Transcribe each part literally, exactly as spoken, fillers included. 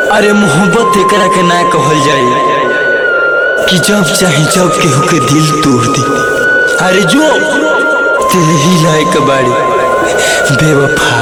अरे मोहब्बत एकरा के ना कहल जाए कि जब चाहे जब केहू के दिल तोड़ दी। अरे जो तेरे ही लायक बाड़ी बेवफा।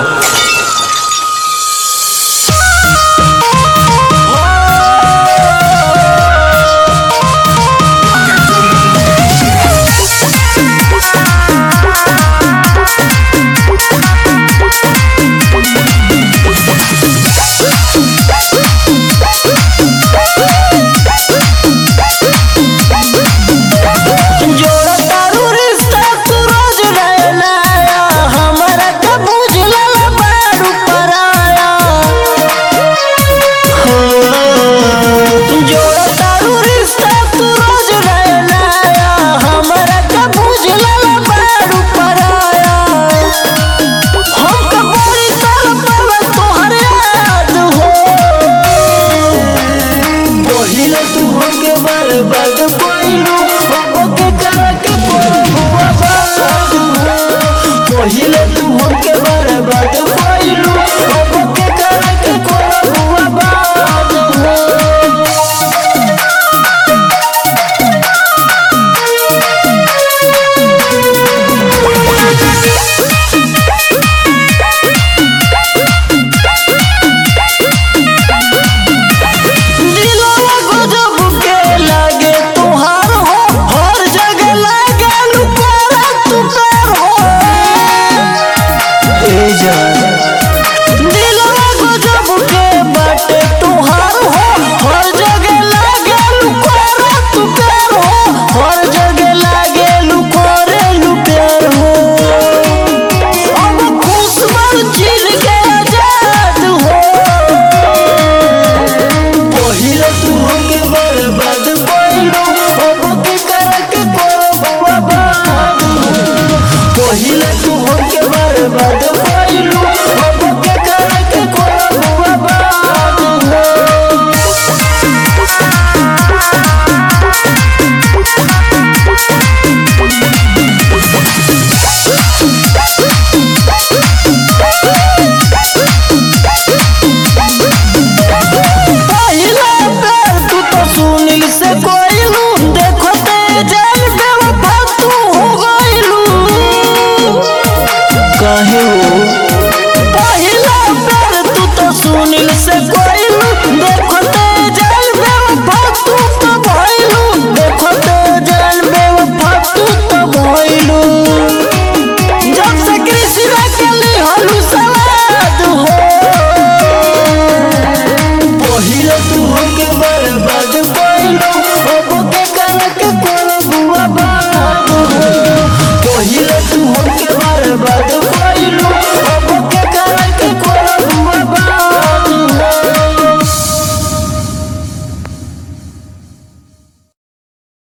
पहिले तू हमके बर्बाद कइलू, अब के करा के कोई बात हो। दिलवा गजब के लागे तुहार हो, हर जगह लागे लुकारा तू प्यार हो। ए जान दिलवा गजब के बाटे तुहार हो, हर जगह लागे लुकारा तू प्यार हो, हर जगह लागे लुकारे लू प्यार हो। अब खुश मर जिल के आजाद हो। पहिले तू हमके बर्बाद कइलू, अब के करा के करब आबाद हो। पहिले तू हमके बर्बाद कइलू, अब के करा के करब आबाद हो। पहिला प्यार तू तो सुनील से कइलू, देखो ते जान बेवफा तू हो गइलू। काहे हो? पहिला प्यार तू तो सुनील से